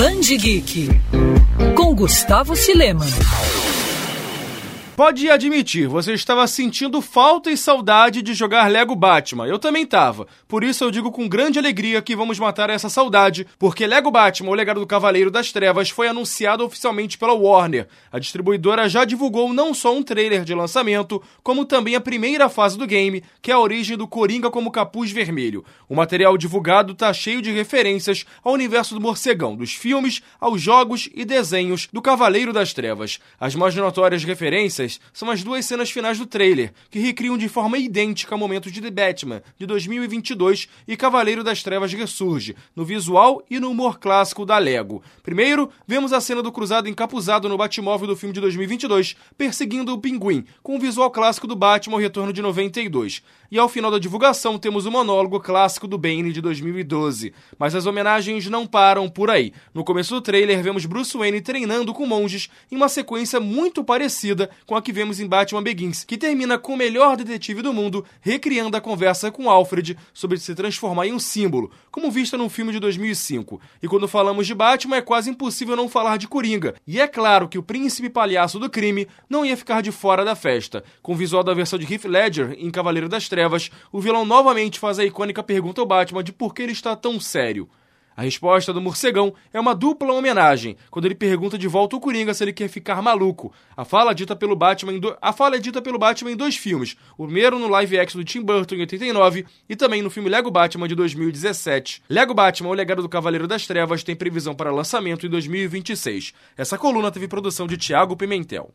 Band Geek, com Gustavo Cileman. Pode admitir, você estava sentindo falta e saudade de jogar Lego Batman. Eu também estava. Por isso eu digo com grande alegria que vamos matar essa saudade, porque Lego Batman, o Legado do Cavaleiro das Trevas, foi anunciado oficialmente pela Warner. A distribuidora já divulgou não só um trailer de lançamento, como também a primeira fase do game, que é a origem do Coringa como Capuz Vermelho. O material divulgado está cheio de referências ao universo do Morcegão, dos filmes, aos jogos e desenhos do Cavaleiro das Trevas. As mais notórias referências são as duas cenas finais do trailer, que recriam de forma idêntica momentos de The Batman, de 2022, e Cavaleiro das Trevas Ressurge, no visual e no humor clássico da Lego. Primeiro, vemos a cena do Cruzado encapuzado no Batmóvel do filme de 2022, perseguindo o Pinguim, com o visual clássico do Batman, o Retorno de 92. E ao final da divulgação, temos o monólogo clássico do Bane de 2012. Mas as homenagens não param por aí. No começo do trailer, vemos Bruce Wayne treinando com monges em uma sequência muito parecida com a que vemos em Batman Begins, que termina com o melhor detetive do mundo recriando a conversa com Alfred sobre se transformar em um símbolo, como vista num filme de 2005. E quando falamos de Batman, é quase impossível não falar de Coringa. E é claro que o príncipe palhaço do crime não ia ficar de fora da festa. Com o visual da versão de Heath Ledger em Cavaleiro das Trevas, o vilão novamente faz a icônica pergunta ao Batman de por que ele está tão sério. A resposta do Morcegão é uma dupla homenagem, quando ele pergunta de volta ao Coringa se ele quer ficar maluco. A fala é dita pelo Batman em dois filmes, o primeiro no live action do Tim Burton em 89 e também no filme Lego Batman de 2017. Lego Batman, o Legado do Cavaleiro das Trevas, tem previsão para lançamento em 2026. Essa coluna teve produção de Thiago Pimentel.